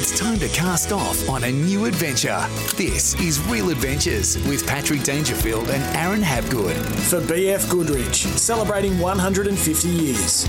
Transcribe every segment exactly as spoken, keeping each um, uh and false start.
It's time to cast off on a new adventure. This is Real Adventures with Patrick Dangerfield and Aaron Habgood. For B F Goodrich, celebrating one hundred fifty years.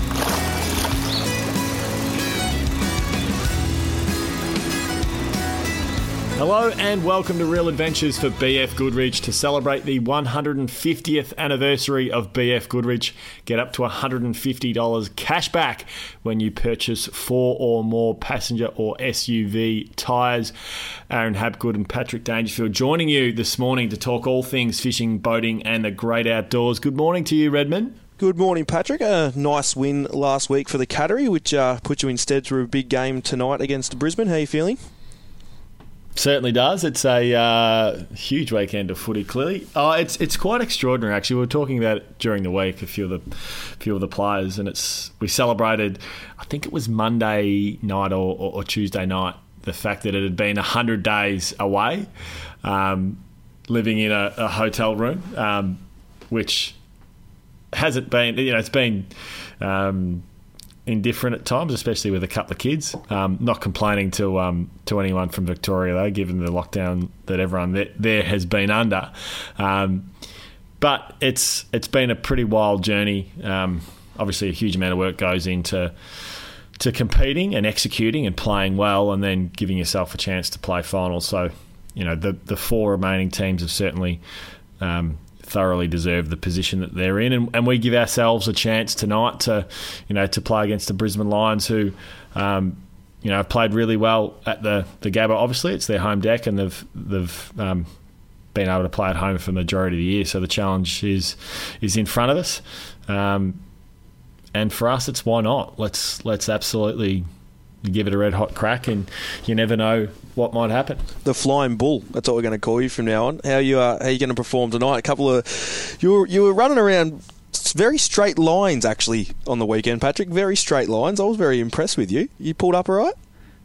Hello and welcome to Real Adventures for B F Goodrich. To celebrate the one hundred fiftieth anniversary of B F Goodrich, get up to one hundred fifty dollars cash back when you purchase four or more passenger or S U V tyres. Aaron Habgood and Patrick Dangerfield joining you this morning to talk all things fishing, boating and the great outdoors. Good morning to you, Redmond. Good morning, Patrick. A nice win last week for the Cattery, which uh, put you instead through a big game tonight against Brisbane. How are you feeling? Certainly does. It's a uh, huge weekend of footy, clearly. Oh, it's it's quite extraordinary, actually. We were talking about it during the week, a few of the few of the players, and it's we celebrated, I think it was Monday night or, or, or Tuesday night, the fact that it had been one hundred days away, um, living in a, a hotel room, um, which hasn't been, you know, it's been... Um, indifferent at times, especially with a couple of kids. Um, not complaining to um, to anyone from Victoria, though, given the lockdown that everyone there, there has been under. Um, but it's it's been a pretty wild journey. Um, obviously, a huge amount of work goes into to competing and executing and playing well, and then giving yourself a chance to play finals. So, you know, the the four remaining teams have certainly Um, thoroughly deserve the position that they're in, and, and we give ourselves a chance tonight to, you know, to play against the Brisbane Lions, who, um, you know, have played really well at the the Gabba. Obviously, it's their home deck, and they've they've um, been able to play at home for the majority of the year. So the challenge is is in front of us, um, and for us, it's why not? Let's let's absolutely give it a red hot crack, and you never know what might happen. The Flying Bull, that's what we're going to call you from now on. How you uh, how you going to perform tonight? A couple of you were you were running around very straight lines actually on the weekend, Patrick. Very straight lines. I was very impressed with you. You pulled up all right?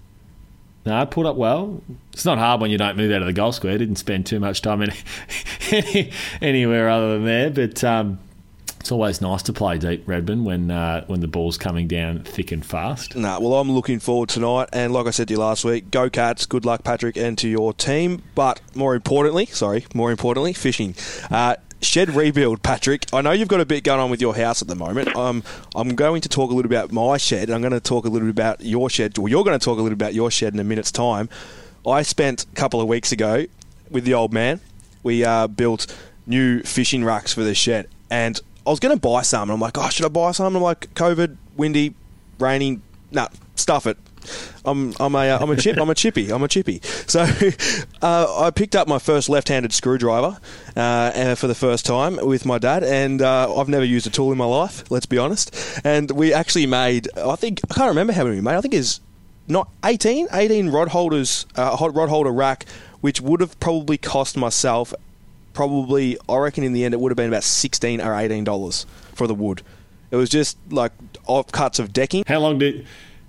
No, I pulled up well. It's not hard when you don't move out of the goal square. I didn't spend too much time any, any, anywhere other than there, but um, it's always nice to play deep, Redmond, when uh, when the ball's coming down thick and fast. Nah, well, I'm looking forward tonight, and like I said to you last week, go Cats, good luck, Patrick, and to your team. But more importantly, sorry, more importantly, fishing. Uh, shed rebuild, Patrick. I know you've got a bit going on with your house at the moment. Um, I'm going to talk a little bit about my shed, and I'm going to talk a little bit about your shed. Well, you're going to talk a little bit about your shed in a minute's time. I spent a couple of weeks ago with the old man. We uh, built new fishing racks for the shed, and I was going to buy some, and I'm like, oh, should I buy some? I'm like, COVID, windy, raining, nah, stuff it. I'm I'm a I'm a chip I'm a chippy I'm a chippy. So uh, I picked up my first left-handed screwdriver uh, for the first time with my dad, and uh, I've never used a tool in my life. Let's be honest. And we actually made, I think I can't remember how many we made. I think it's not eighteen, eighteen rod holders, uh, hot rod holder rack, which would have probably cost myself. Probably, I reckon in the end it would have been about sixteen or eighteen dollars for the wood. It was just like offcuts of decking. How long did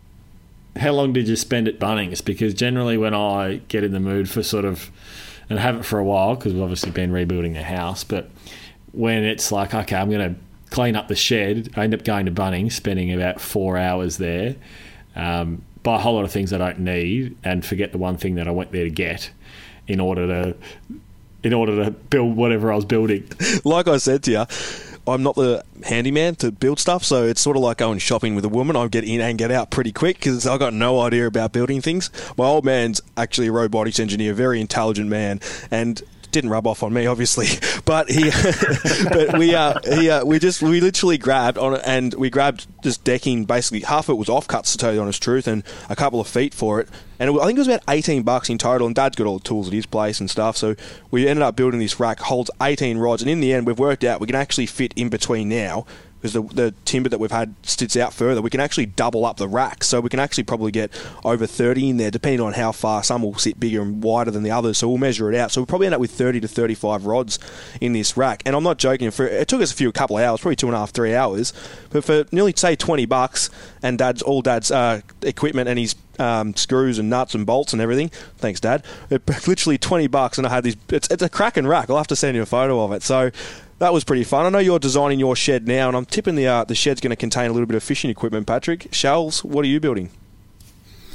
how long did you spend at Bunnings? Because generally when I get in the mood for sort of, and I haven't for a while because we've obviously been rebuilding the house, but when it's like, okay, I'm going to clean up the shed, I end up going to Bunnings, spending about four hours there, um, buy a whole lot of things I don't need, and forget the one thing that I went there to get in order to... in order to build whatever I was building. Like I said to you, I'm not the handyman to build stuff, so it's sort of like going shopping with a woman. I get in and get out pretty quick because I got no idea about building things. My old man's actually a robotics engineer, very intelligent man, and didn't rub off on me, obviously, but he, but we, uh, he, uh, we just, we literally grabbed on it, and we grabbed just decking. Basically, half of it was offcuts, to tell you the honest truth, and a couple of feet for it. And it, I think it was about eighteen bucks in total. And Dad's got all the tools at his place and stuff, so we ended up building this rack. Holds eighteen rods, and in the end, we've worked out we can actually fit in between now. Because the, the timber that we've had sits out further, we can actually double up the rack. So we can actually probably get over thirty in there, depending on how far. Some will sit bigger and wider than the others, so we'll measure it out. So we'll probably end up with thirty to thirty-five rods in this rack. And I'm not joking, for it took us a few a couple of hours, probably two and a half, three hours. But for nearly, say, twenty bucks, and Dad's all Dad's uh, equipment and his um, screws and nuts and bolts and everything, thanks, Dad, it, literally twenty bucks, and I had these, it's, it's a cracking rack. I'll have to send you a photo of it. So that was pretty fun. I know you're designing your shed now, and I'm tipping the uh, the shed's going to contain a little bit of fishing equipment, Patrick. Shells, what are you building?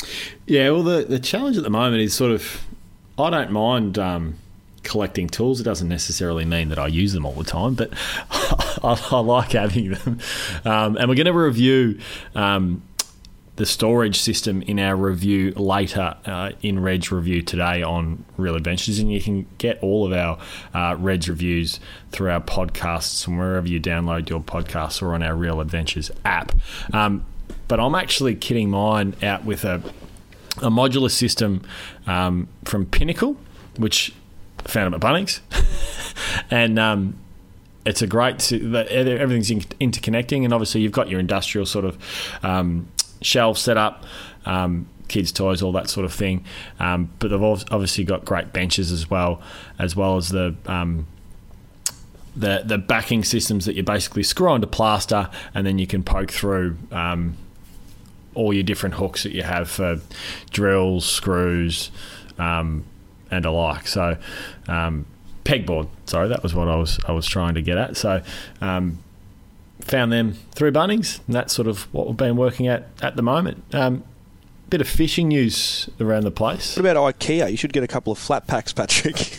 Yeah, well, the, the challenge at the moment is sort of, I don't mind um, collecting tools. It doesn't necessarily mean that I use them all the time, but I, I like having them. Um, and we're going to review um, the storage system in our review later uh, in Red's review today on Real Adventures, and you can get all of our uh, Red's reviews through our podcasts from wherever you download your podcasts or on our Real Adventures app. Um, but I'm actually kitting mine out with a a modular system um, from Pinnacle, which I found them at Bunnings. and um, it's a great... Everything's interconnecting, and obviously you've got your industrial sort of um, shelf set up, um, kids' toys, all that sort of thing. Um, but they've obviously got great benches as well, as well as the... Um, the the backing systems that you basically screw onto plaster, and then you can poke through... Um, all your different hooks that you have for drills, screws, um, and alike. So, um, pegboard. Sorry, that was what I was I was trying to get at. So, um, found them through Bunnings, and that's sort of what we've been working at at the moment. Um, bit of fishing news around the place. What about IKEA? You should get a couple of flat packs, Patrick.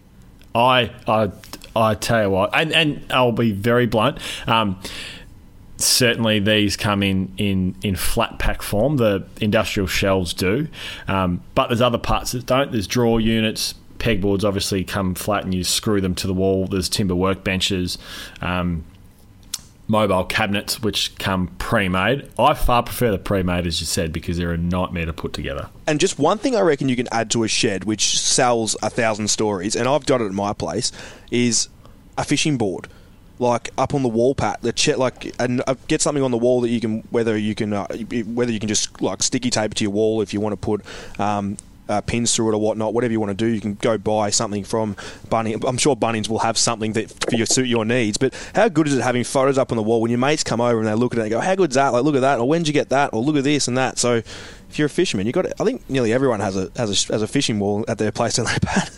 I I I tell you what, and and I'll be very blunt. Um, Certainly these come in, in, in flat pack form. The industrial shelves do. Um, but there's other parts that don't. There's drawer units. Pegboards obviously come flat and you screw them to the wall. There's timber workbenches. Um, mobile cabinets which come pre-made. I far prefer the pre-made, as you said, because they're a nightmare to put together. And just one thing I reckon you can add to a shed which sells a thousand stories, and I've got it at my place, is a fishing board. Like up on the wall, Pat. The ch- like, and uh, get something on the wall that you can, whether you can, uh, whether you can just like sticky tape it to your wall if you want to put um, uh, pins through it or whatnot. Whatever you want to do, you can go buy something from Bunnings. I'm sure Bunnings will have something that for your suit your needs. But how good is it having photos up on the wall when your mates come over and they look at it and go, "How good's that? Like, look at that, or when did you get that, or look at this and that." So, if you're a fisherman, you got. I think nearly everyone has a has a, has a fishing wall at their place, don't they, Pat?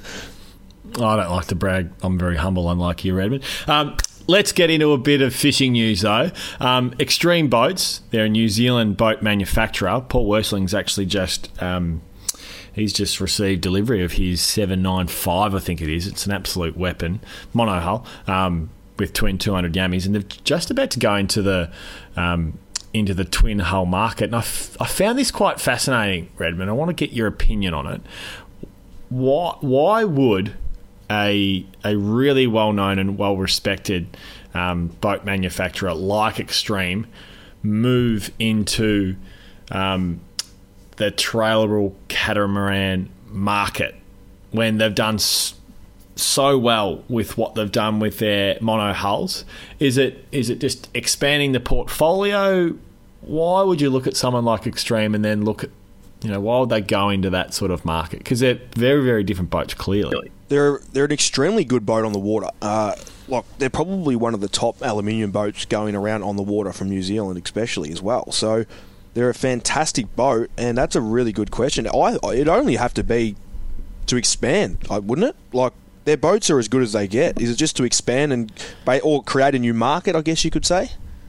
I don't like to brag. I'm very humble, unlike you, Redmond. Um, let's get into a bit of fishing news, though. Um, Extreme Boats, they're a New Zealand boat manufacturer. Paul Worsling's actually just... Um, he's just received delivery of his seven ninety-five, I think it is. It's an absolute weapon. Monohull, um, with twin two hundred Yammies. And they're just about to go into the... Um, into the twin hull market. And I, f- I found this quite fascinating, Redmond. I want to get your opinion on it. Why, why would... A a really well-known and well-respected um, boat manufacturer like Extreme move into um, the trailable catamaran market when they've done s- so well with what they've done with their mono hulls? Is it is it just expanding the portfolio? Why would you look at someone like Extreme and then look at, you know, why would they go into that sort of market? Because they're very, very different boats, clearly. They're they're an extremely good boat on the water. Uh, like they're probably one of the top aluminium boats going around on the water from New Zealand, especially as well. So they're a fantastic boat, and that's a really good question. I it'd only have to be to expand, wouldn't it? Like their boats are as good as they get. Is it just to expand and or create a new market? I guess you could say.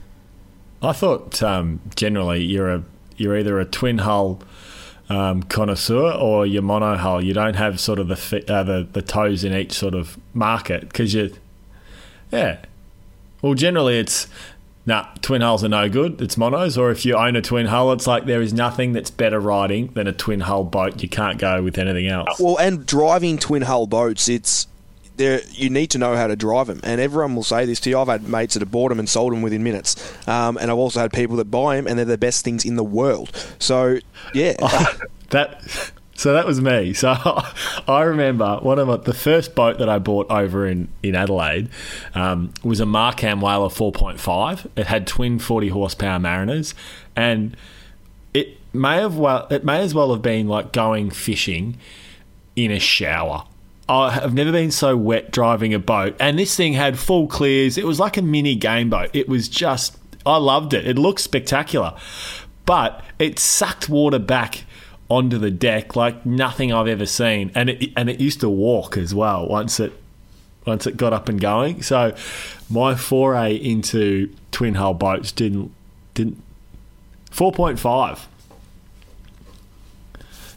I thought um, generally you're a you're either a twin hull. Um, connoisseur or your mono hull. You don't have sort of the fi- uh, the, the toes in each sort of market because you, yeah. Well, generally it's nah. Twin hulls are no good. It's monos. Or if you own a twin hull, it's like there is nothing that's better riding than a twin hull boat. You can't go with anything else. Well, and driving twin hull boats, it's there. You need to know how to drive them, and everyone will say this to you. I've had mates that have bought them and sold them within minutes, um, and I've also had people that buy them, and they're the best things in the world. So, yeah, oh, that. So that was me. So I remember one of my, the first boat that I bought over in in Adelaide um, was a Markham Whaler four point five. It had twin forty horsepower Mariners, and it may have well it may as well have been like going fishing in a shower. I have never been so wet driving a boat, and this thing had full clears. It was like a mini game boat. It was just, I loved it. It looked spectacular, but it sucked water back onto the deck like nothing I've ever seen, and it and it used to walk as well once it once it got up and going. So my foray into twin hull boats didn't didn't four point five.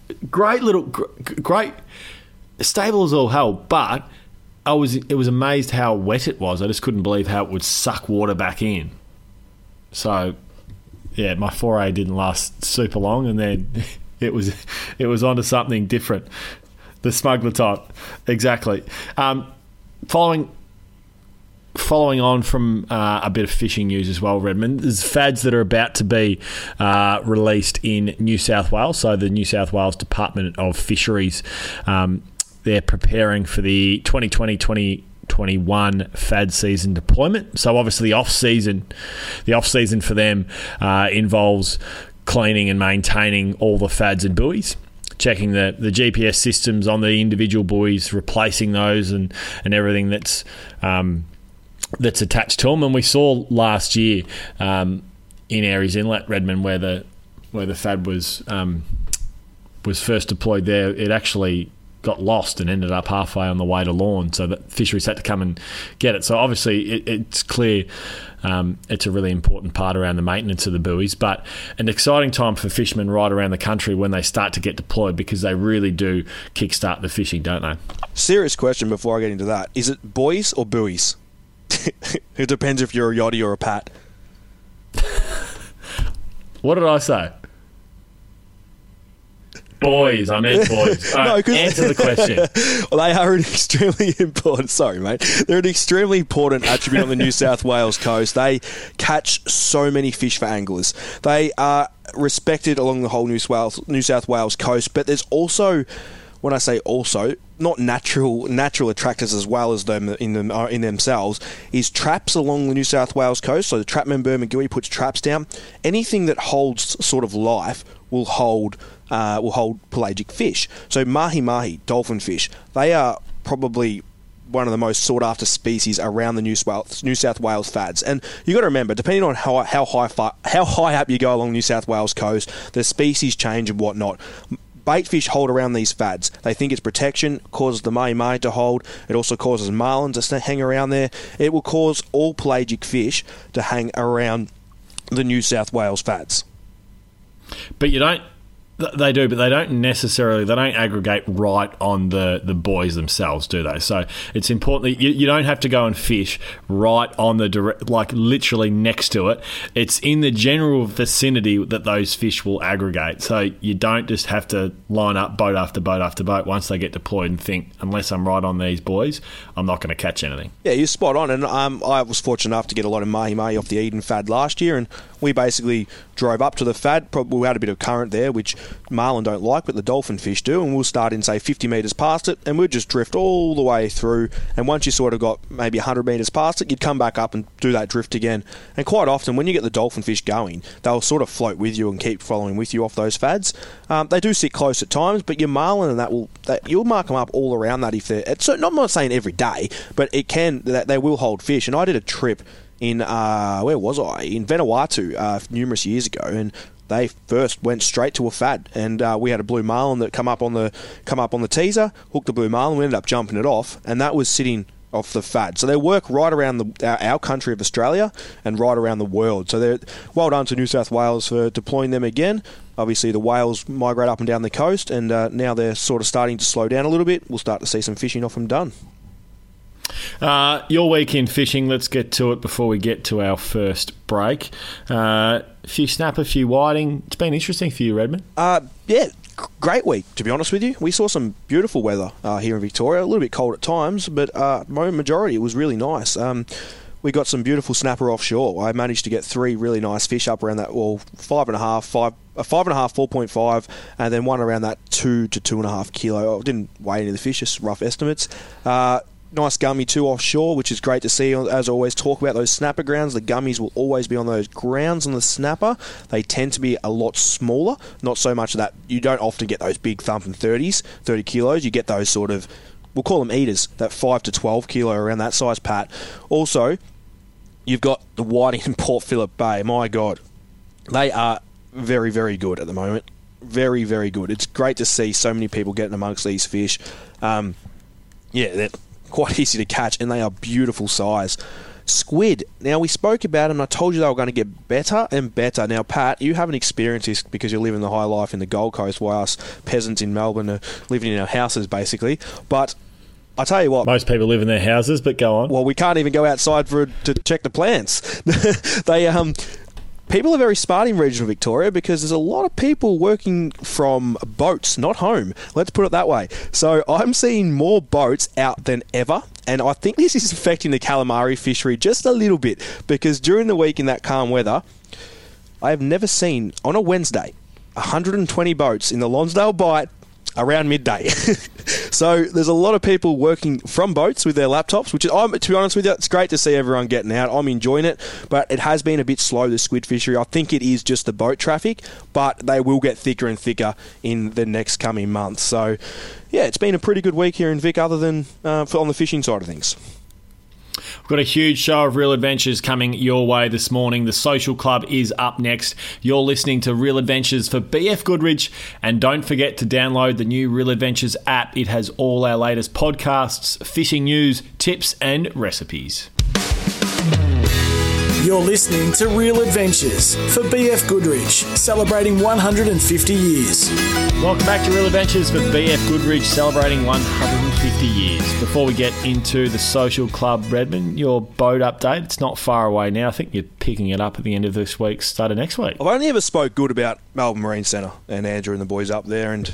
great little, gr- great stable as all hell, but I was it was amazed how wet it was. I just couldn't believe how it would suck water back in. So, yeah, my foray didn't last super long, and then it was it was onto something different. The smuggler type, exactly. Um, following. Following on from uh, a bit of fishing news as well, Redmond, there's fads that are about to be uh, released in New South Wales. So the New South Wales Department of Fisheries, um, they're preparing for the twenty twenty twenty twenty-one fad season deployment. So obviously the off-season, the off-season for them uh, involves cleaning and maintaining all the fads and buoys, checking the, the G P S systems on the individual buoys, replacing those and, and everything that's... Um, that's attached to them. And we saw last year um, in Aries Inlet, Redmond, where the where the fad was um, was first deployed there, it actually got lost and ended up halfway on the way to Lorne, so that fisheries had to come and get it. So obviously it, it's clear um, it's a really important part around the maintenance of the buoys, but an exciting time for fishermen right around the country when they start to get deployed, because they really do kickstart the fishing, don't they? Serious question before I get into that. Is it buoys or buoys? It depends if you're a yachty or a pat. What did I say? Boys, I meant boys. All right, no, answer the question. Well, they are an extremely important... Sorry, mate. They're an extremely important attribute on the New South Wales coast. They catch so many fish for anglers. They are respected along the whole New South Wales, New South Wales coast, but there's also... When I say also, not natural natural attractors as well as them in them uh, in themselves, is traps along the New South Wales coast. So the Trapman Bermagui puts traps down. Anything that holds sort of life will hold uh, will hold pelagic fish. So mahi mahi, dolphin fish, they are probably one of the most sought after species around the New South New South Wales fads. And you got to remember, depending on how how high far, how high up you go along the New South Wales coast, the species change and whatnot. Bait fish hold around these fads. They think it's protection, causes the mahi-mahi to hold. It also causes marlins to hang around there. It will cause all pelagic fish to hang around the New South Wales fads. But you don't... They do, but they don't necessarily, they don't aggregate right on the, the buoys themselves, do they? So it's important that you, you don't have to go and fish right on the direct, like literally next to it. It's in the general vicinity that those fish will aggregate. So you don't just have to line up boat after boat after boat once they get deployed and think, unless I'm right on these buoys, I'm not going to catch anything. Yeah, you're spot on. And um, I was fortunate enough to get a lot of mahi-mahi off the Eden fad last year, and we basically drove up to the fad. Probably we had a bit of current there, which marlin don't like, but the dolphin fish do, and we'll start in, say, fifty metres past it, and we'll just drift all the way through, and once you sort of got maybe one hundred metres past it, you'd come back up and do that drift again. And quite often, when you get the dolphin fish going, they'll sort of float with you and keep following with you off those fads. Um, they do sit close at times, but your marlin and that will, that, you'll mark them up all around that if they're, it's, so, I'm not saying every day, but it can, that they will hold fish. And I did a trip in, uh, where was I? In Vanuatu uh, numerous years ago, and they first went straight to a fad, and uh, we had a blue marlin that come up on the come up on the teaser, hooked the blue marlin, we ended up jumping it off, and that was sitting off the fad. So they work right around the, our, our country of Australia and right around the world. So they're well done to New South Wales for deploying them again. Obviously the whales migrate up and down the coast, and uh, now they're sort of starting to slow down a little bit. We'll start to see some fishing off them done. Uh, your week in fishing, let's get to it before we get to our first break. Uh, a few snapper, a few whiting. It's been interesting for you, Redmond. Uh, yeah, great week, to be honest with you. We saw some beautiful weather uh, here in Victoria. A little bit cold at times, but uh, majority it was really nice. Um, we got some beautiful snapper offshore. I managed to get three really nice fish up around that, well, five and a half, five, uh, five and a half, four point five, and then one around that two to two and a half kilo. I didn't weigh any of the fish, just rough estimates. Uh, Nice gummy too offshore, which is great to see. As I always talk about those snapper grounds, the gummies will always be on those grounds on the snapper. They tend to be a lot smaller, not so much that you don't often get those big thumping thirties, thirty kilos. You get those sort of, we'll call them eaters, that five to twelve kilo around that size, Pat. Also, you've got the whiting in Port Phillip Bay. My God, they are very, very good at the moment. Very, very good. It's great to see so many people getting amongst these fish. Um, yeah, they're quite easy to catch, and they are beautiful size. Squid. Now, we spoke about them, and I told you they were going to get better and better. Now, Pat, you haven't experienced this because you're living the high life in the Gold Coast, while us peasants in Melbourne are living in our houses, basically. But I tell you what, most people live in their houses, but go on. Well, we can't even go outside for to check the plants. they um. People are very smart in regional Victoria because there's a lot of people working from boats, not home. Let's put it that way. So I'm seeing more boats out than ever, and I think this is affecting the calamari fishery just a little bit because during the week in that calm weather, I have never seen, on a Wednesday, one hundred twenty boats in the Lonsdale Bight around midday. So there's a lot of people working from boats with their laptops, which is, I'm, to be honest with you, it's great to see everyone getting out. I'm enjoying it, but it has been a bit slow, the squid fishery. I think it is just the boat traffic, but they will get thicker and thicker in the next coming months. So, yeah, it's been a pretty good week here in Vic other than uh, for, on the fishing side of things. We've got a huge show of Real Adventures coming your way this morning. The Social Club is up next. You're listening to Real Adventures for B F Goodrich. And don't forget to download the new Real Adventures app. It has all our latest podcasts, fishing news, tips and recipes. You're listening to Real Adventures for B F Goodrich, celebrating one hundred fifty years. Welcome back to Real Adventures for B F Goodrich, celebrating one hundred fifty years. Before we get into the Social Club, Redmond, your boat update, it's not far away now. I think you're picking it up at the end of this week, start of next week. I've only ever spoke good about Melbourne Marine Centre and Andrew and the boys up there, and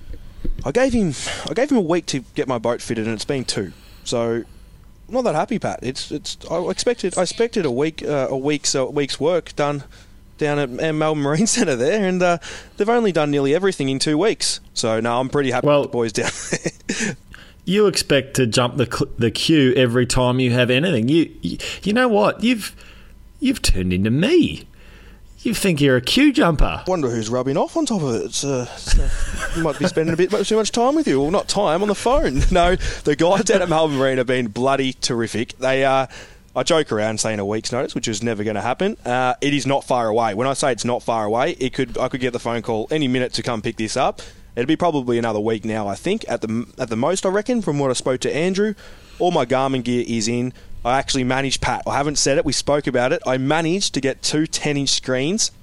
I gave him I gave him a week to get my boat fitted, and it's been two. So I'm not that happy, Pat. It's it's. I expected I expected a week uh, a week's a week's work done down at Melbourne Marine Centre there, and uh, they've only done nearly everything in two weeks. So no, I'm pretty happy well, with the boys down there. You expect to jump the the queue every time you have anything. You you, you know what? You've you've turned into me. You think you're a queue jumper. Wonder who's rubbing off on top of it. It's, uh, it's, uh, you might be spending a bit too much time with you. Well, not time, on the phone. No, the guys down at Melbourne Marine have been bloody terrific. They uh, I joke around saying a week's notice, which is never going to happen. Uh, it is not far away. When I say it's not far away, it could I could get the phone call any minute to come pick this up. It'd be probably another week now, I think, at the at the most, I reckon, from what I spoke to Andrew. All my Garmin gear is in. I actually managed, Pat, I haven't said it, we spoke about it. I managed to get two ten-inch screens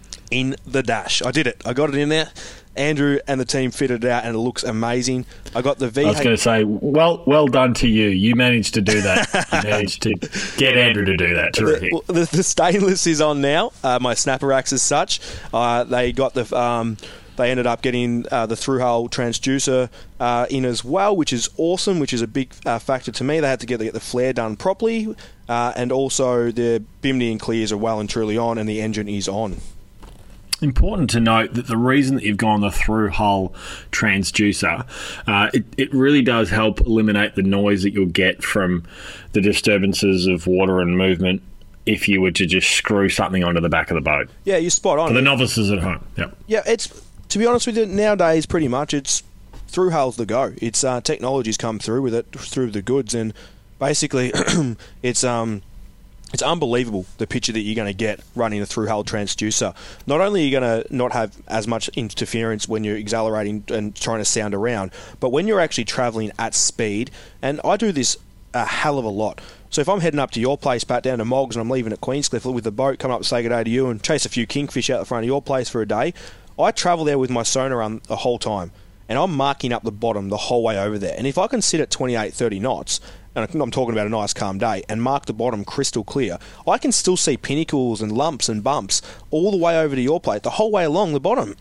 in the dash. I did it. I got it in there. Andrew and the team fitted it out, and it looks amazing. I got the V. I was going to say, well, well done to you. You managed to do that. You managed to get Andrew to do that. Terrific. The, the, the stainless is on now. Uh, my snapper racks as such. Uh, they got the. Um, They ended up getting uh, the through-hull transducer uh, in as well, which is awesome, which is a big uh, factor to me. They had to get the, get the flare done properly, uh, and also the Bimini and clears are well and truly on, and the engine is on. Important to note that the reason that you've gone the through-hull transducer, uh, it, it really does help eliminate the noise that you'll get from the disturbances of water and movement if you were to just screw something onto the back of the boat. Yeah, you're spot on. For the novices at home. Yep. Yeah, it's... To be honest with you, nowadays, pretty much, it's through hulls the go. It's uh, technology's come through with it, through the goods, and basically, it's um, it's unbelievable the picture that you're going to get running a through hull transducer. Not only are you going to not have as much interference when you're accelerating and trying to sound around, but when you're actually travelling at speed, and I do this a hell of a lot. So if I'm heading up to your place, Pat, down to Moggs, and I'm leaving at Queenscliff with the boat, coming up to say good day to you and chase a few kingfish out the front of your place for a day, I travel there with my sonar on the whole time, and I'm marking up the bottom the whole way over there. And if I can sit at twenty-eight, thirty knots, and I'm talking about a nice calm day, and mark the bottom crystal clear, I can still see pinnacles and lumps and bumps all the way over to your plate, the whole way along the bottom.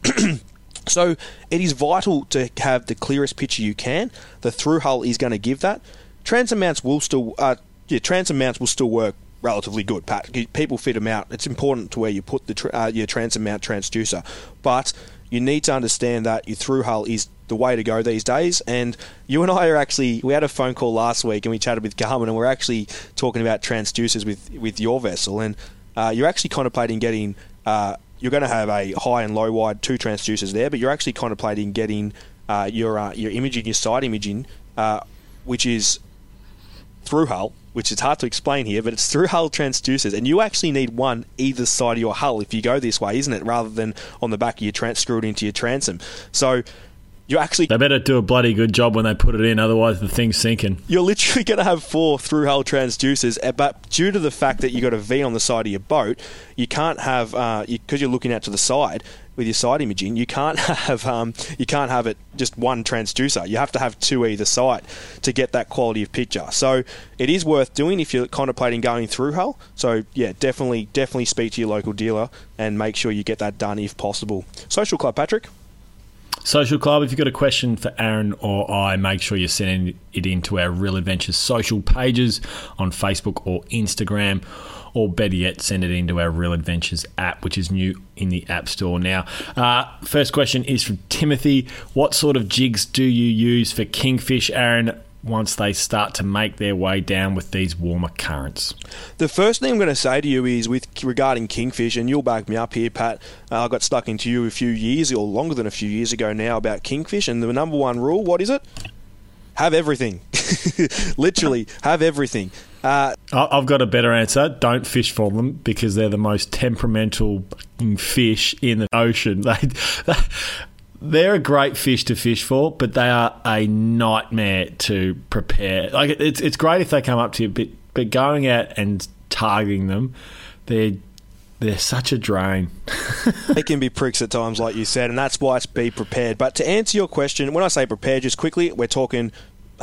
So it is vital to have the clearest picture you can. The through hull is going to give that. Transom mounts will still, uh, yeah, transom mounts will still work relatively good, Pat. People fit them out. It's important to where you put the tra- uh, your transom mount transducer, but you need to understand that your through hull is the way to go these days. And you and I are actually, we had a phone call last week and we chatted with Garmin, and we're actually talking about transducers with with your vessel, and uh, you're actually contemplating getting uh, you're going to have a high and low wide two transducers there, but you're actually contemplating getting uh, your uh, your imaging, your side imaging, uh, which is through hull, which is hard to explain here, but it's through hull transducers, and you actually need one either side of your hull if you go this way, isn't it? Rather than on the back of your trans screwed into your transom. So You're actually They better do a bloody good job when they put it in, otherwise the thing's sinking. You're literally going to have four through-hull transducers, uh, but due to the fact that you got a V on the side of your boat, you can't have uh, you, because you're looking out to the side with your side imaging. You can't have um, you can't have it just one transducer. You have to have two either side to get that quality of picture. So it is worth doing if you're contemplating going through hull. So yeah, definitely definitely speak to your local dealer and make sure you get that done if possible. Social Club, Patrick. Social Club, if you've got a question for Aaron or I, make sure you're sending it into our Real Adventures social pages on Facebook or Instagram, or better yet, send it into our Real Adventures app, which is new in the App Store now. Uh, first question is from Timothy. What sort of jigs do you use for kingfish, Aaron, once they start to make their way down with these warmer currents? The first thing I'm going to say to you is with regarding kingfish, and you'll back me up here, Pat. Uh, I got stuck into you a few years, or longer than a few years ago now, about kingfish, and the number one rule, what is it? Have everything. Literally, have everything. Uh, I've got a better answer. Don't fish for them, because they're the most temperamental fish in the ocean. They, they, they're a great fish to fish for, but they are a nightmare to prepare. Like it's it's great if they come up to you, but but going out and targeting them, they're they're such a drain. They can be pricks at times, like you said, and that's why it's be prepared. But to answer your question, when I say prepared, just quickly, we're talking.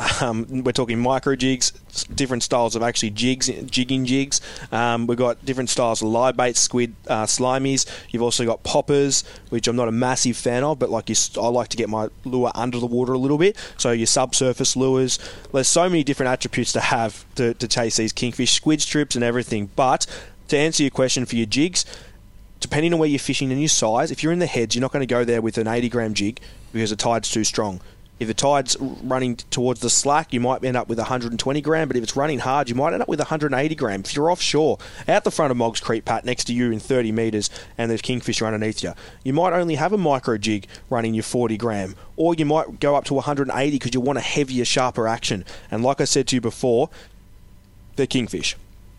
Um, we're talking micro jigs, different styles of actually jigs, jigging jigs. Um, we've got different styles of live bait, squid, uh, slimies. You've also got poppers, which I'm not a massive fan of, but like you, I like to get my lure under the water a little bit. So your subsurface lures. There's so many different attributes to have to, to chase these kingfish, squid strips and everything. But to answer your question for your jigs, depending on where you're fishing and your size, if you're in the heads, you're not going to go there with an eighty gram jig because the tide's too strong. If the tide's running towards the slack, you might end up with one hundred twenty gram, but if it's running hard, you might end up with one hundred eighty gram. If you're offshore, out the front of Moggs Creek, Pat, next to you in thirty metres, and there's kingfish underneath you, you might only have a micro jig running your forty gram, or you might go up to one hundred eighty because you want a heavier, sharper action. And like I said to you before, they're kingfish.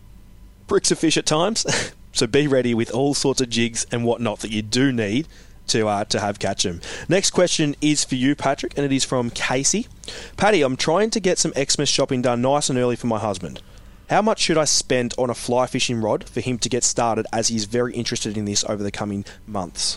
Bricks of fish at times, so be ready with all sorts of jigs and whatnot that you do need to uh, to have catch them. Next question is for you, Patrick, and it is from Casey. Paddy, I'm trying to get some Xmas shopping done nice and early for my husband. How much should I spend on a fly fishing rod for him to get started, as he's very interested in this over the coming months?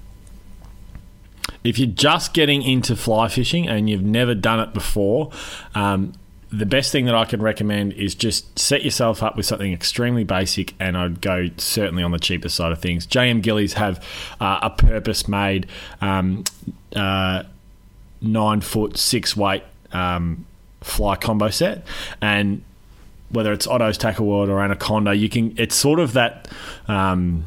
If you're just getting into fly fishing and you've never done it before, um, the best thing that I can recommend is just set yourself up with something extremely basic, and I'd go certainly on the cheaper side of things. J M Gillies have uh, a purpose-made um, uh, nine-foot, six-weight um, fly combo set, and whether it's Otto's Tackle World or Anaconda, you can. It's sort of that um,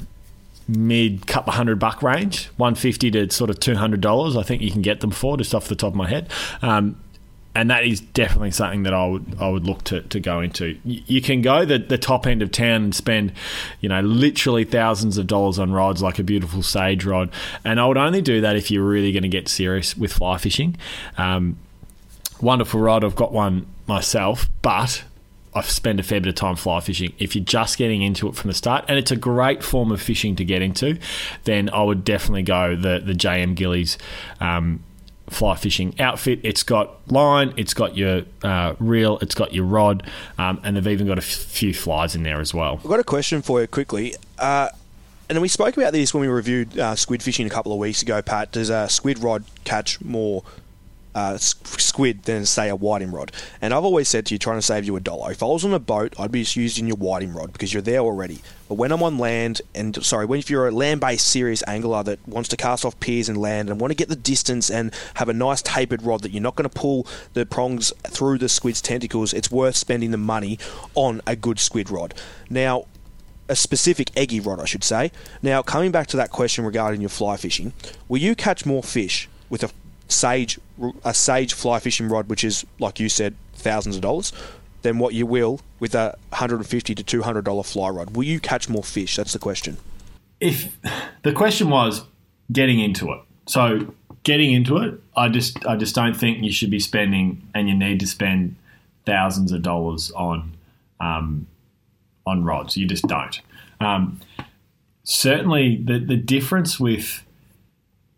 mid couple hundred buck range, one fifty to sort of two hundred dollars. I think you can get them for, just off the top of my head. Um, And that is definitely something that I would I would look to, to go into. You can go the, the top end of town and spend, you know, literally thousands of dollars on rods like a beautiful Sage rod. And I would only do that if you're really going to get serious with fly fishing. Um, wonderful rod. I've got one myself, but I've spent a fair bit of time fly fishing. If you're just getting into it from the start, and it's a great form of fishing to get into, then I would definitely go the, the J M Gillies um fly fishing outfit. It's got line, it's got your uh, reel, it's got your rod, um, and they've even got a f- few flies in there as well. I've got a question for you quickly. Uh, and we spoke about this when we reviewed uh, squid fishing a couple of weeks ago, Pat. Does a squid rod catch more uh, squid than, say, a whiting rod? And I've always said to you, trying to save you a dollar. If I was on a boat, I'd be just using your whiting rod because you're there already. But when I'm on land, and sorry, when if you're a land-based serious angler that wants to cast off piers and land and want to get the distance and have a nice tapered rod that you're not going to pull the prongs through the squid's tentacles, it's worth spending the money on a good squid rod. Now, a specific eggy rod, I should say. Now, coming back to that question regarding your fly fishing, will you catch more fish with a Sage a Sage fly fishing rod, which is, like you said, thousands of dollars, than what you will with a one hundred fifty to two hundred dollars fly rod? Will you catch more fish? That's the question. If the question was getting into it, so getting into it, I just I just don't think you should be spending, and you need to spend thousands of dollars on um, on rods. You just don't. Um, certainly, the the difference with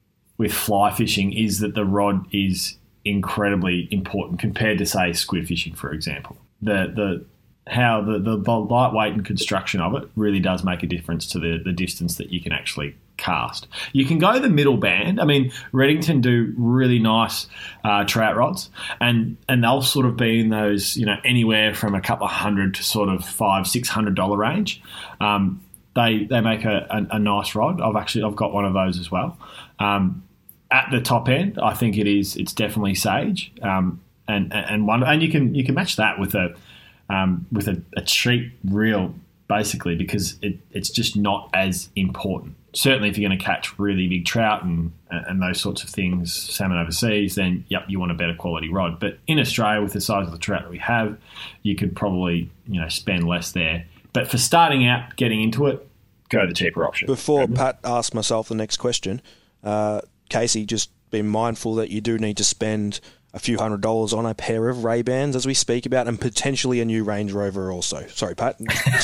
with fly fishing is that the rod is incredibly important compared to, say, squid fishing, for example. The the how the, the, the lightweight and construction of it really does make a difference to the, the distance that you can actually cast. You can go the middle band. I mean, Reddington do really nice uh, trout rods, and and they'll sort of be in those, you know, anywhere from a couple of hundred to sort of five, six hundred dollar range. Um, they they make a, a, a nice rod. I've actually I've got one of those as well. Um, at the top end, I think it is. It's definitely Sage, um, and and one and you can you can match that with a um, with a, a cheap reel, basically, because it, it's just not as important. Certainly, if you're going to catch really big trout and and those sorts of things, salmon overseas, then yep, you want a better quality rod. But in Australia, with the size of the trout that we have, you could probably, you know, spend less there. But for starting out, getting into it, go the cheaper option. Before Pat asks myself the next question, uh, Casey, just be mindful that you do need to spend a few hundred dollars on a pair of Ray-Bans, as we speak about, and potentially a new Range Rover also. Sorry, Pat.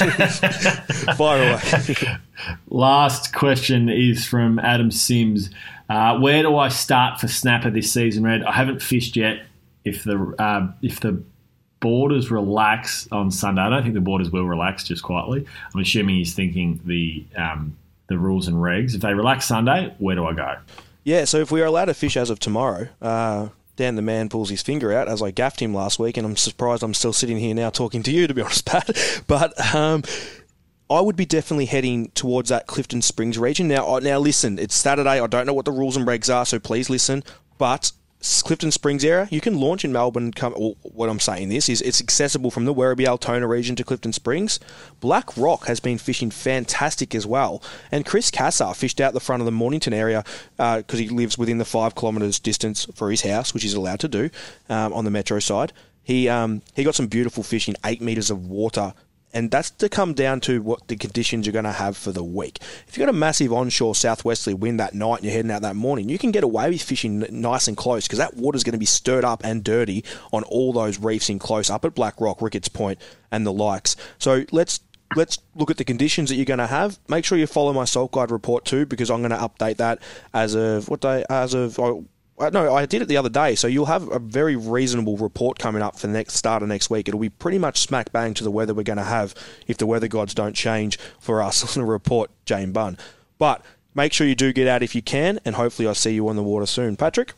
Fire away. Last question is from Adam Sims. Uh, where do I start for snapper this season, Red? I haven't fished yet. If the uh, if the borders relax on Sunday, I don't think the borders will relax just quietly. I'm assuming he's thinking the um, the rules and regs. If they relax Sunday, where do I go? Yeah, so if we are allowed to fish as of tomorrow, uh, Dan the man pulls his finger out, as I gaffed him last week, and I'm surprised I'm still sitting here now talking to you, to be honest, Pat. But um, I would be definitely heading towards that Clifton Springs region. Now, now listen, it's Saturday. I don't know what the rules and regs are, so please listen. But Clifton Springs area, you can launch in Melbourne. Come, well, what I'm saying this is it's accessible from the Werribee Altona region to Clifton Springs. Black Rock has been fishing fantastic as well. And Chris Cassar fished out the front of the Mornington area because uh, he lives within the five kilometres distance for his house, which he's allowed to do um, on the metro side. He um, he got some beautiful fish in eight metres of water. And that's to come down to what the conditions you're going to have for the week. If you've got a massive onshore southwesterly wind that night and you're heading out that morning, you can get away with fishing nice and close because that water's going to be stirred up and dirty on all those reefs in close up at Black Rock, Ricketts Point and the likes. So let's let's look at the conditions that you're going to have. Make sure you follow my Salt Guide report too, because I'm going to update that as of what day? As of oh, no, I did it the other day, so you'll have a very reasonable report coming up for the next start of next week. It'll be pretty much smack bang to the weather we're going to have if the weather gods don't change for us on the report, Jane Bunn. But make sure you do get out if you can, and hopefully I'll see you on the water soon. Patrick?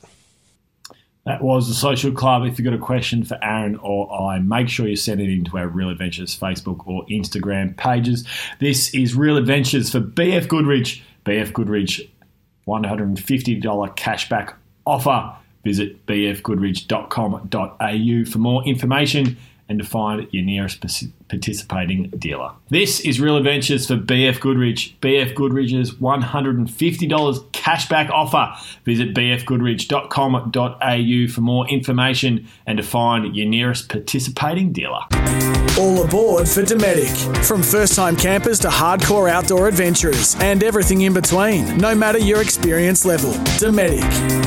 That was the Social Club. If you've got a question for Aaron or I, make sure you send it into our Real Adventures Facebook or Instagram pages. This is Real Adventures for B F Goodrich. B F Goodrich, one hundred fifty dollars cashback offer. Visit b f goodrich dot com dot a u for more information and to find your nearest participating dealer. This is Real Adventures for B F Goodrich. B F Goodrich's one hundred fifty dollars cashback offer. Visit b f goodrich dot com dot a u for more information and to find your nearest participating dealer. All aboard for Dometic. From first-time campers to hardcore outdoor adventurers and everything in between, no matter your experience level. Dometic.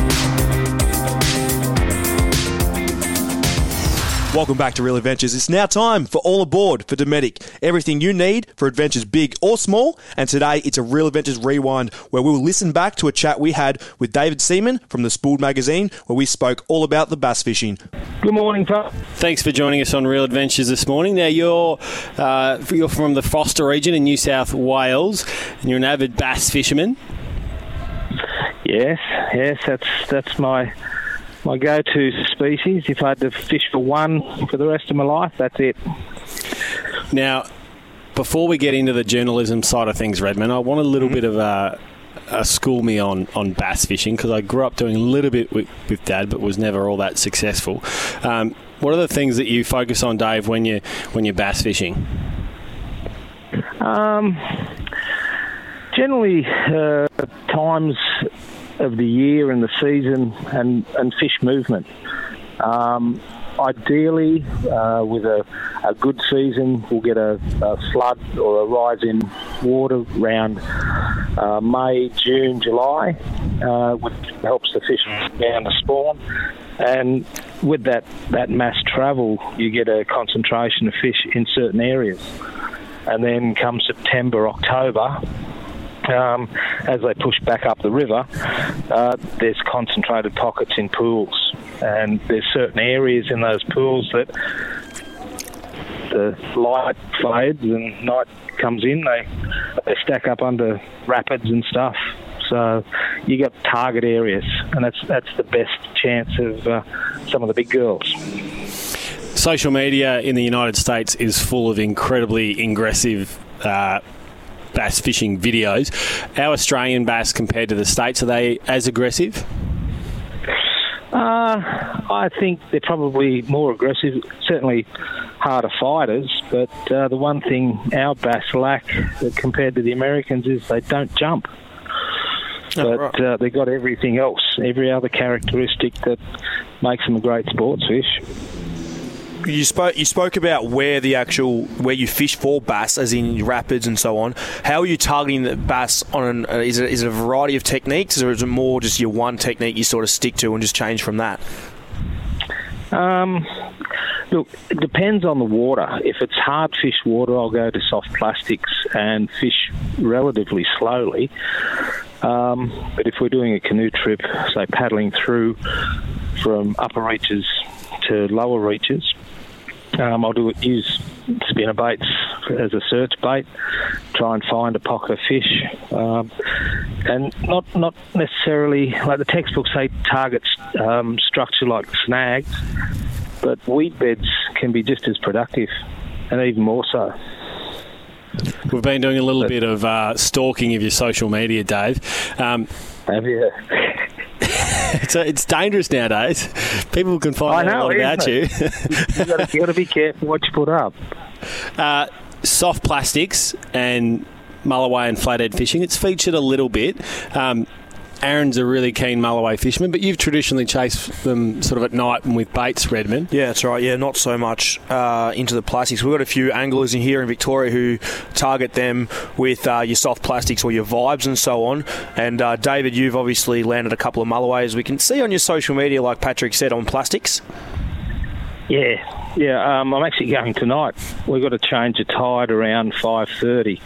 Welcome back to Real Adventures. It's now time for All Aboard for Dometic. Everything you need for adventures big or small. And today it's a Real Adventures Rewind where we will listen back to a chat we had with David Seaman from the Spooled magazine where we spoke all about the bass fishing. Good morning, Tom. Thanks for joining us on Real Adventures this morning. Now, you're uh, you're from the Foster region in New South Wales and you're an avid bass fisherman. Yes, yes, that's that's my... my go-to species. If I had to fish for one for the rest of my life, that's it. Now, before we get into the journalism side of things, Redman, I want a little mm-hmm. bit of a, a school me on, on bass fishing because I grew up doing a little bit with, with Dad, but was never all that successful. Um, what are the things that you focus on, Dave, when you when you're bass fishing? Um, generally, uh, times of the year and the season and, and fish movement. Um, ideally, uh, with a, a good season, we'll get a, a flood or a rise in water around uh, May, June, July, uh, which helps the fish down to spawn. And with that, that mass travel, you get a concentration of fish in certain areas. And then come September, October, Um, as they push back up the river, uh, there's concentrated pockets in pools, and there's certain areas in those pools that the light fades and night comes in. They they stack up under rapids and stuff. So you got target areas, and that's that's the best chance of uh, some of the big girls. Social media in the United States is full of incredibly aggressive uh, bass fishing videos. Our Australian bass compared to the States, are they as aggressive? Uh, I think they're probably more aggressive, certainly harder fighters, but uh, the one thing our bass lack uh, compared to the Americans is they don't jump. Oh, but right. uh, they've got everything else, every other characteristic that makes them a great sports fish. You spoke. You spoke about where the actual where you fish for bass, as in rapids and so on. How are you targeting the bass on? An, uh, is it is it a variety of techniques, or is it more just your one technique you sort of stick to and just change from that? Um, look, it depends on the water. If it's hard fish water, I'll go to soft plastics and fish relatively slowly. Um, but if we're doing a canoe trip, say paddling through from upper reaches to lower reaches, um, I'll do it, use spinner baits as a search bait, try and find a pocket of fish, um, and not not necessarily like the textbooks say target um, structure like snags, but weed beds can be just as productive, and even more so. We've been doing a little bit of uh, stalking of your social media, Dave. Um, Have you? it's, it's dangerous nowadays. People can find I out know, a lot about you. You've got, to, got to be careful what you put up. Uh, soft plastics and mulloway and flathead fishing. It's featured a little bit. Um, Aaron's a really keen mulloway fisherman, but you've traditionally chased them sort of at night and with baits, Redmond. Yeah, that's right. Yeah, not so much uh, into the plastics. We've got a few anglers in here in Victoria who target them with uh, your soft plastics or your vibes and so on. And uh, David, you've obviously landed a couple of mulloways. We can see on your social media, like Patrick said, on plastics. Yeah, yeah. Um, I'm actually going tonight. We've got to change the tide around five thirty,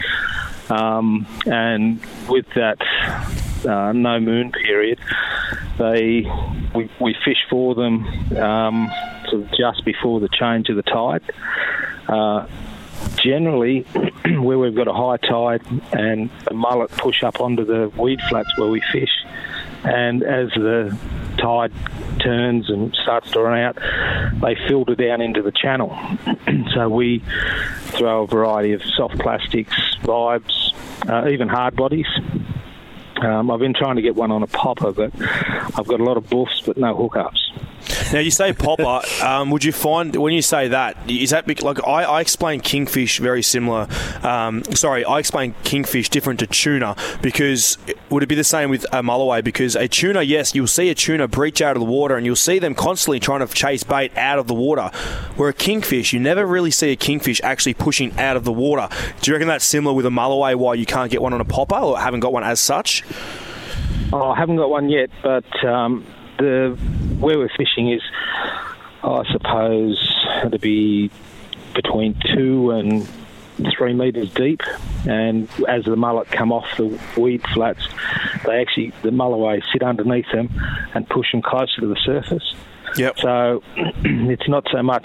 um, and with that uh, no moon period, they we, we fish for them um, sort of just before the change of the tide. Uh, generally, where we've got a high tide and a mullet push up onto the weed flats where we fish, and as the tide turns and starts to run out, they filter down into the channel. So we throw a variety of soft plastics, vibes, uh, even hard bodies. Um, I've been trying to get one on a popper, but I've got a lot of buffs but no hookups. Now, you say popper. um, would you find, when you say that, is that bec- like I, I explain kingfish very similar? Um, sorry, I explain kingfish different to tuna, because would it be the same with a mulloway? Because a tuna, yes, you'll see a tuna breach out of the water and you'll see them constantly trying to chase bait out of the water. Where a kingfish, you never really see a kingfish actually pushing out of the water. Do you reckon that's similar with a mulloway, why you can't get one on a popper or haven't got one as such? Oh, I haven't got one yet, but um, the where we're fishing is, I suppose, to be between two and three metres deep, and as the mullet come off the weed flats, they actually, the mulloway sit underneath them and push them closer to the surface. Yep. So it's not so much,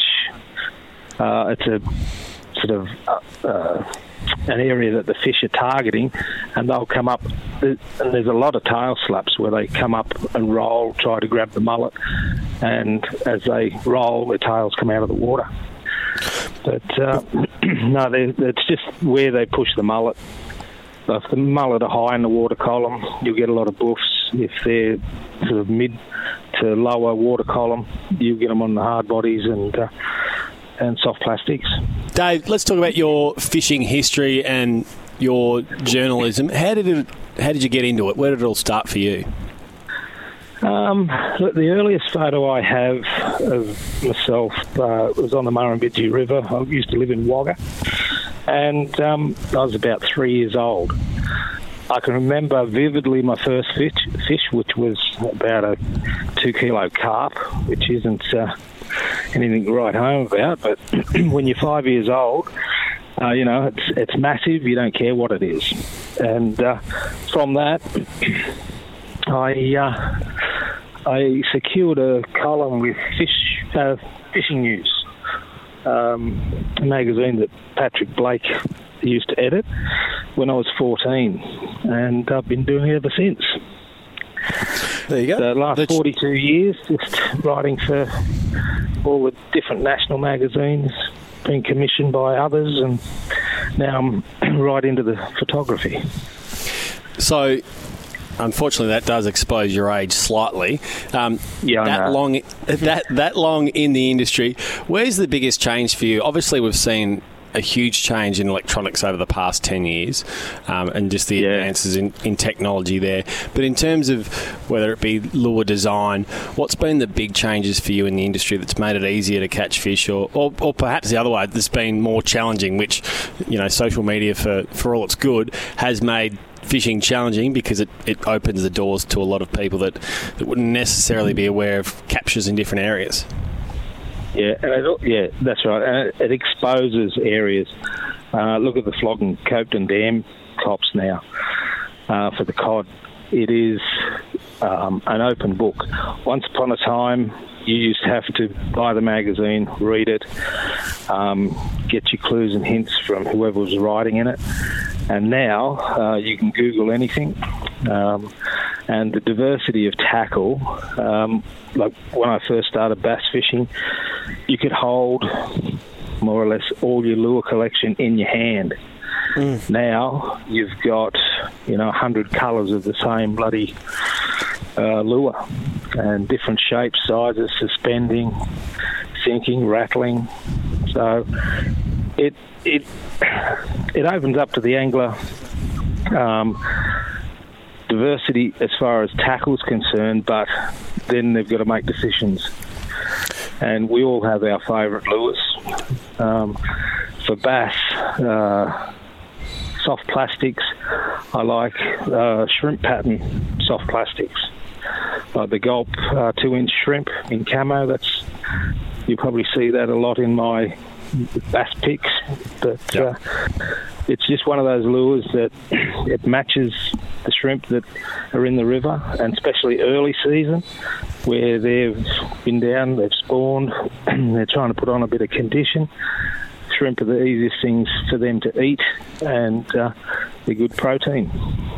uh, it's a sort of uh, uh, an area that the fish are targeting, and they'll come up, and there's a lot of tail slaps where they come up and roll, try to grab the mullet, and as they roll, their tails come out of the water. But uh, no, it's just where they push the mullet. So if the mullet are high in the water column, you'll get a lot of buffs. If they're sort of mid to lower water column, you'll get them on the hard bodies and uh, and soft plastics. Dave, let's talk about your fishing history and your journalism. How did it? How did you get into it? Where did it all start for you? Um, the earliest photo I have of myself uh, was on the Murrumbidgee River. I used to live in Wagga, and um, I was about three years old. I can remember vividly my first fish, fish which was about a two-kilo carp, which isn't uh, anything to write home about, but when you're five years old, uh, you know, it's it's massive. You don't care what it is. and uh, from that, I uh, I secured a column with fish uh, fishing news, um, a magazine that Patrick Blake used to edit when I was fourteen, and I've been doing it ever since. There you go. The last That's... forty-two years, just writing for all the different national magazines, being commissioned by others, and now I'm right into the photography. So, unfortunately, that does expose your age slightly. Um, yeah, I that know. long, that that long in the industry. Where's the biggest change for you? Obviously, we've seen a huge change in electronics over the past ten years, um, and just the yeah. advances in, in technology there. But in terms of whether it be lure design, what's been the big changes for you in the industry that's made it easier to catch fish, or, or, or perhaps the other way, that's been more challenging, which, you know, social media, for, for all it's good, has made fishing challenging because it, it opens the doors to a lot of people that, that wouldn't necessarily be aware of captures in different areas. Yeah, and it, yeah, that's right. And it, it exposes areas. Uh, look at the Floggen Copeton Dam cops now uh, for the cod. It is um, an open book. Once upon a time, you used to have to buy the magazine, read it, um, get your clues and hints from whoever was writing in it. And now uh, you can Google anything. Um, and the diversity of tackle, um, like when I first started bass fishing, you could hold more or less all your lure collection in your hand. Mm. Now you've got, you know, a hundred colours of the same bloody uh, lure, and different shapes, sizes, suspending, sinking, rattling. So it it it opens up to the angler um, diversity as far as tackle's concerned, but then they've got to make decisions. And we all have our favourite lures. Um, for bass, uh, soft plastics, I like uh, shrimp pattern soft plastics. Like the Gulp uh, two-inch shrimp in camo. That's, you probably see that a lot in my bass pics. But yep. uh, it's just one of those lures that it matches the shrimp that are in the river, and especially early season where they've been down, they've spawned, they're trying to put on a bit of condition. Shrimp are the easiest things for them to eat, and uh, they're good protein.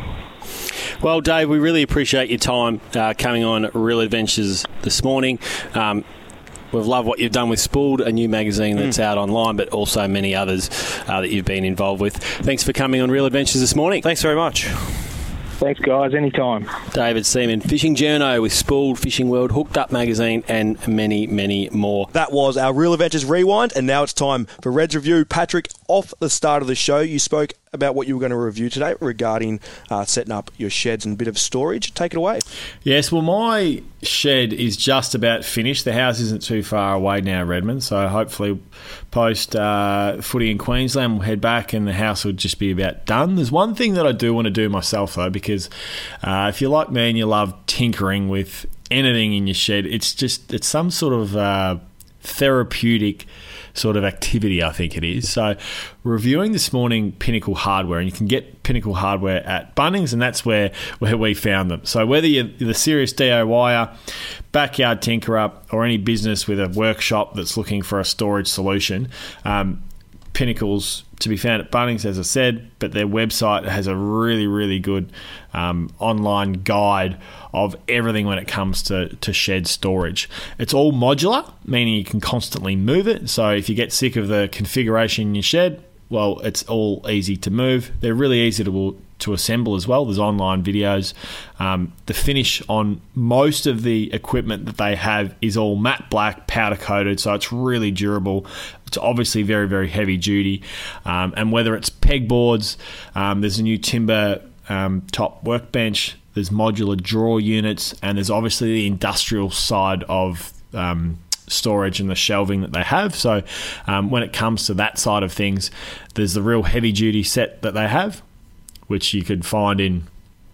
Well, Dave, we really appreciate your time uh, coming on Real Adventures this morning. Um, we've loved what you've done with Spooled, a new magazine that's mm. out online, but also many others uh, that you've been involved with. Thanks for coming on Real Adventures this morning. Thanks very much. Thanks, guys. Anytime. David Seaman, fishing journo with Spooled, Fishing World, Hooked Up Magazine, and many, many more. That was our Real Adventures Rewind, and now it's time for Red's Review. Patrick, off the start of the show, you spoke about what you were going to review today regarding uh, setting up your sheds and a bit of storage. Take it away. Yes, well, my shed is just about finished. The house isn't too far away now, Redmond, so hopefully post uh, footy in Queensland we'll head back and the house will just be about done. There's one thing that I do want to do myself, though, because uh, if you're like me and you love tinkering with anything in your shed, it's just it's some sort of uh, therapeutic sort of activity, I think it is. So reviewing this morning Pinnacle Hardware, and you can get Pinnacle Hardware at Bunnings, and that's where, where we found them. So whether you're the serious D I Y-er, backyard tinkerer, or any business with a workshop that's looking for a storage solution, um, Pinnacle's to be found at Bunnings, as I said, but their website has a really, really good um, online guide of everything when it comes to, to shed storage. It's all modular, meaning you can constantly move it. So if you get sick of the configuration in your shed, well, it's all easy to move. They're really easy to to assemble as well. There's online videos. Um, the finish on most of the equipment that they have is all matte black, powder coated, so it's really durable. It's obviously very, very heavy duty. Um, and whether it's pegboards, um, there's a new timber um, top workbench, there's modular drawer units, and there's obviously the industrial side of um, storage and the shelving that they have. So um, when it comes to that side of things, there's the real heavy duty set that they have, which you could find in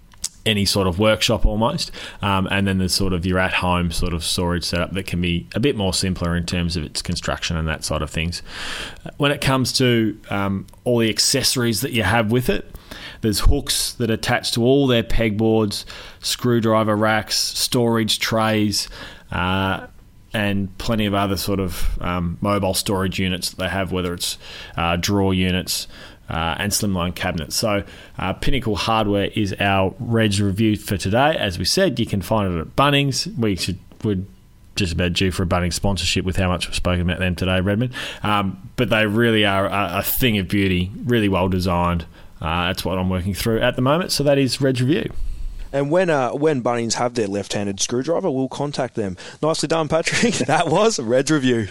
any sort of workshop almost, um, and then there's sort of your at-home sort of storage setup that can be a bit more simpler in terms of its construction and that sort of things. When it comes to um, all the accessories that you have with it, there's hooks that attach to all their pegboards, screwdriver racks, storage trays, uh, and plenty of other sort of um, mobile storage units that they have, whether it's uh, drawer units, Uh, and slimline cabinets. So uh, Pinnacle Hardware is our Reg review for today. As we said, you can find it at Bunnings. We should, we're just about due for a Bunnings sponsorship with how much we've spoken about them today, Redmond. Um, but they really are a, a thing of beauty, really well designed. Uh, that's what I'm working through at the moment. So that is Reg review. And when uh, when Bunnings have their left-handed screwdriver, we'll contact them. Nicely done, Patrick. That was Reg review.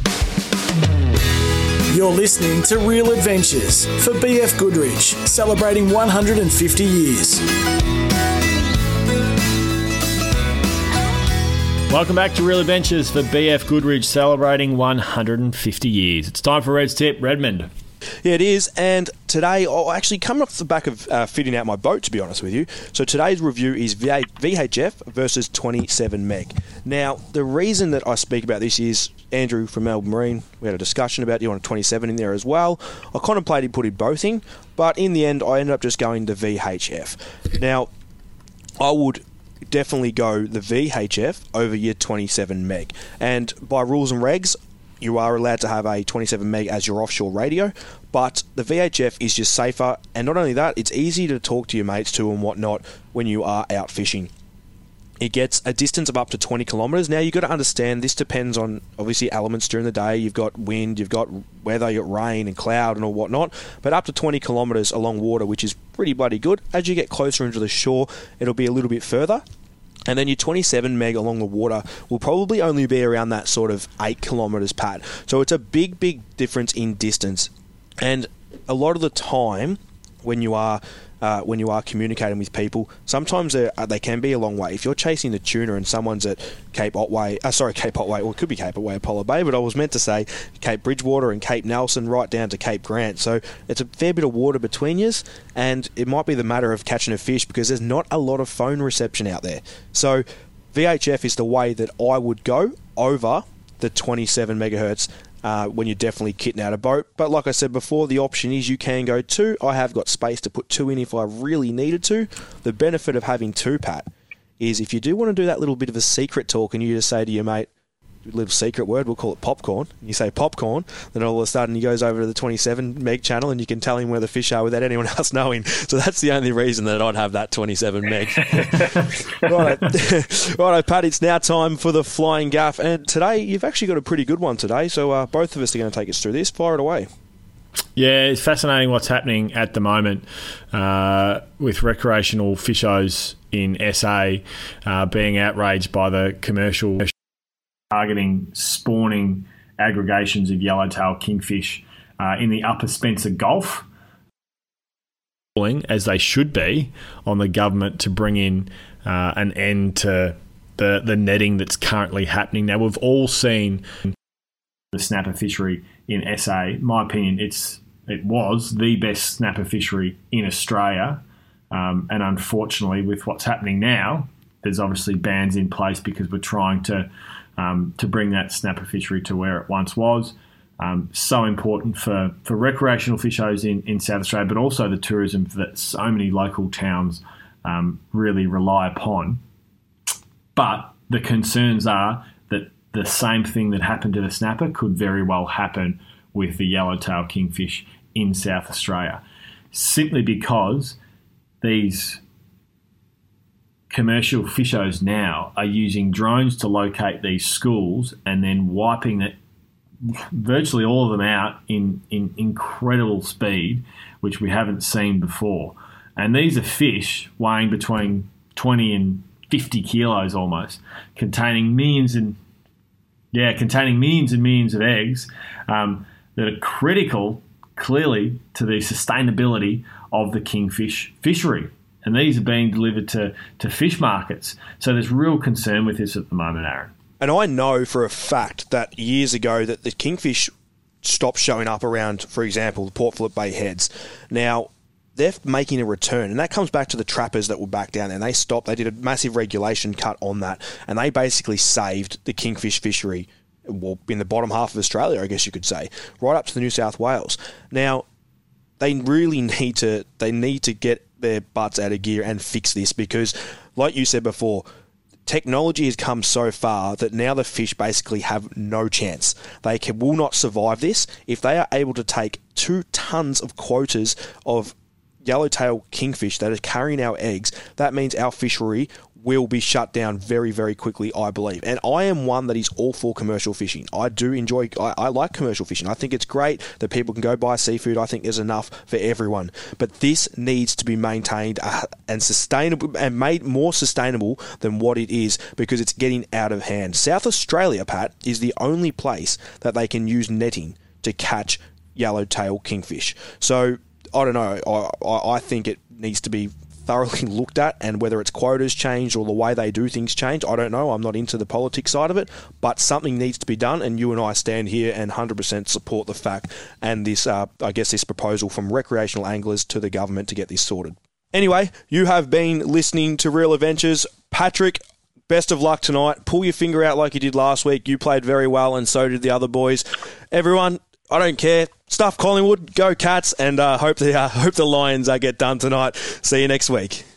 You're listening to Real Adventures for B F Goodrich, celebrating one hundred fifty years. Welcome back to Real Adventures for B F Goodrich, celebrating one hundred fifty years. It's time for Red's Tip. Redmond. Yeah, it is. And today, I'll actually come off the back of uh, fitting out my boat, to be honest with you. So today's review is V H F versus twenty-seven meg. Now, the reason that I speak about this is Andrew from Melbourne Marine, we had a discussion about you want a twenty-seven in there as well. I contemplated putting both in, but in the end, I ended up just going to V H F. Now, I would definitely go the V H F over your twenty-seven meg. And by rules and regs, you are allowed to have a twenty-seven meg as your offshore radio, but the V H F is just safer, and not only that, it's easy to talk to your mates to and whatnot when you are out fishing. It gets a distance of up to twenty kilometres. Now, you've got to understand, this depends on, obviously, elements during the day. You've got wind, you've got weather, you've got rain and cloud and all whatnot, but up to twenty kilometres along water, which is pretty bloody good. As you get closer into the shore, it'll be a little bit further. And then your twenty-seven meg along the water will probably only be around that sort of eight kilometres pat. So it's a big, big difference in distance. And a lot of the time, when you are uh, when you are communicating with people, sometimes they can be a long way. If you're chasing the tuna and someone's at Cape Otway, uh, sorry, Cape Otway, well, it could be Cape Otway, Apollo Bay, but I was meant to say Cape Bridgewater and Cape Nelson right down to Cape Grant. So it's a fair bit of water between you, and it might be the matter of catching a fish because there's not a lot of phone reception out there. So V H F is the way that I would go over the twenty-seven megahertz uh, when you're definitely kitting out a boat. But like I said before, the option is you can go two. I have got space to put two in if I really needed to. The benefit of having two, Pat, is if you do want to do that little bit of a secret talk and you just say to your mate, a little secret word, we'll call it popcorn. You say popcorn, then all of a sudden he goes over to the twenty-seven meg channel and you can tell him where the fish are without anyone else knowing. So that's the only reason that I'd have that twenty-seven meg. Right, right, Pat, it's now time for the flying gaff. And today, you've actually got a pretty good one today. So uh, both of us are going to take us through this. Fire it away. Yeah, it's fascinating what's happening at the moment uh, with recreational fishers in S A uh, being outraged by the commercial targeting spawning aggregations of yellowtail kingfish uh, in the upper Spencer Gulf, as they should be, on the government to bring in uh, an end to the, the netting that's currently happening. Now, we've all seen the snapper fishery in S A. In my opinion, it's it was the best snapper fishery in Australia, um, and unfortunately, with what's happening now, there's obviously bans in place because we're trying to Um, to bring that snapper fishery to where it once was. Um, so important for, for recreational fishers in, in South Australia, but also the tourism that so many local towns um, really rely upon. But the concerns are that the same thing that happened to the snapper could very well happen with the yellowtail kingfish in South Australia, simply because these commercial fishers now are using drones to locate these schools and then wiping it, virtually all of them out in, in incredible speed, which we haven't seen before. And these are fish weighing between twenty and fifty kilos almost, containing millions and yeah, containing millions and millions of eggs um, that are critical, clearly, to the sustainability of the kingfish fishery. And these are being delivered to, to fish markets. So there's real concern with this at the moment, Aaron. And I know for a fact that years ago that the kingfish stopped showing up around, for example, the Port Phillip Bay heads. Now, they're making a return, and that comes back to the trappers that were back down there, and they stopped. They did a massive regulation cut on that, and they basically saved the kingfish fishery, well, in the bottom half of Australia, I guess you could say, right up to the New South Wales. Now, they really need to they need to get their butts out of gear and fix this, because, like you said before, technology has come so far that now the fish basically have no chance. They can, will not survive this. If they are able to take two tons of quotas of yellowtail kingfish that are carrying our eggs, that means our fishery will be shut down very, very quickly, I believe. And I am one that is all for commercial fishing. I do enjoy, I, I like commercial fishing. I think it's great that people can go buy seafood. I think there's enough for everyone. But this needs to be maintained uh, and sustainable, and made more sustainable than what it is, because it's getting out of hand. South Australia, Pat, is the only place that they can use netting to catch yellowtail kingfish. So, I don't know. I, I, I think it needs to be thoroughly looked at, and whether it's quotas changed or the way they do things change, I don't know. I'm not into the politics side of it, but something needs to be done, and you and I stand here and one hundred percent support the fact and this, uh, I guess, this proposal from recreational anglers to the government to get this sorted. Anyway, you have been listening to Real Adventures. Patrick, best of luck tonight. Pull your finger out like you did last week. You played very well, and so did the other boys. Everyone, I don't care. Stuff Collingwood, go Cats, and uh, hope the uh, hope the Lions uh, get done tonight. See you next week.